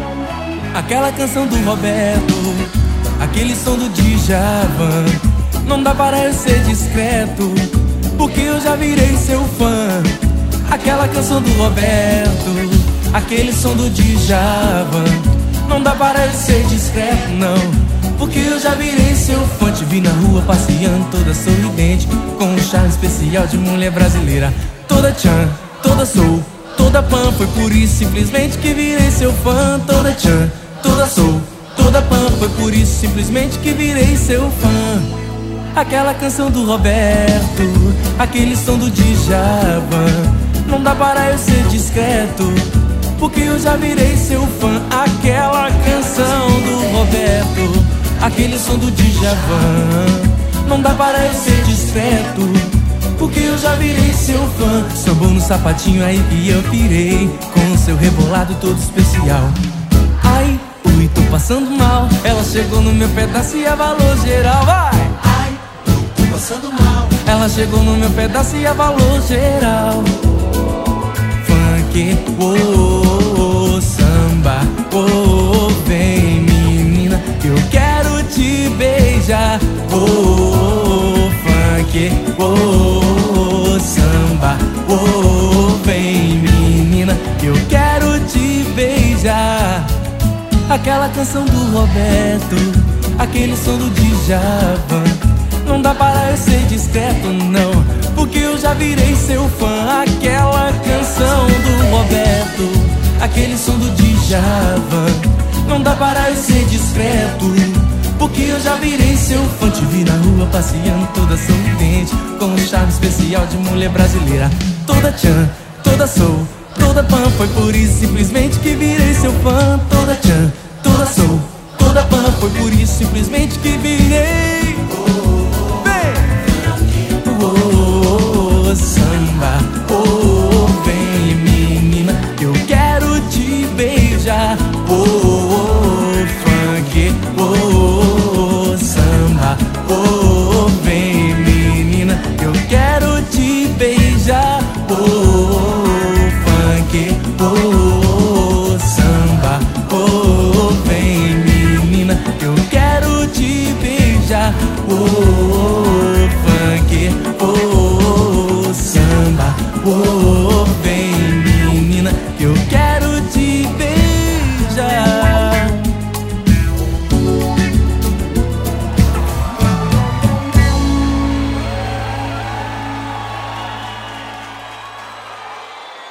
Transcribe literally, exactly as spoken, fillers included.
Aquela canção do Roberto, aquele som do Djavan. Não dá para eu ser discreto, porque eu já virei seu fã. Aquela canção do Roberto, aquele som do Djavan. Não dá para eu ser discreto, não, porque eu já virei seu fã. Te vi na rua passeando toda sorridente, com um charme especial de mulher brasileira. Toda tchan, toda soul, toda pan. Foi por isso simplesmente que virei seu fã. Toda tchan, toda soul, toda pan. Foi por isso simplesmente que virei seu fã. Aquela canção do Roberto, aquele som do Djavan. Não dá para eu ser discreto, porque eu já virei seu fã. Aquela canção do Roberto, aquele som do Djavan. Não dá para eu ser discreto, porque eu já virei seu fã. Sambou no sapatinho aí que eu pirei, com o seu rebolado todo especial. Ai, ui, tô passando mal. Ela chegou no meu pedaço e abalou geral. Vai! Ai, tô passando mal. Ela chegou no meu pedaço e abalou geral. Funk, oh, oh, samba, oh, vem menina, eu quero te beijar. Oh, funk, oh, samba, oh, vem menina, eu quero te beijar. Aquela canção do Roberto, aquele som do Djavan. Não dá para eu ser discreto, não, porque eu já virei seu fã. Aquela canção do Roberto, aquele som do Djavan. Não dá para eu ser discreto, porque eu já virei seu fã. Te vi na rua passeando toda sorridente, com um charme especial de mulher brasileira. Toda tchan, toda soul, toda pan. Foi por isso simplesmente que virei seu fã. Toda tchan, toda soul, toda pan. Foi por isso simplesmente que virei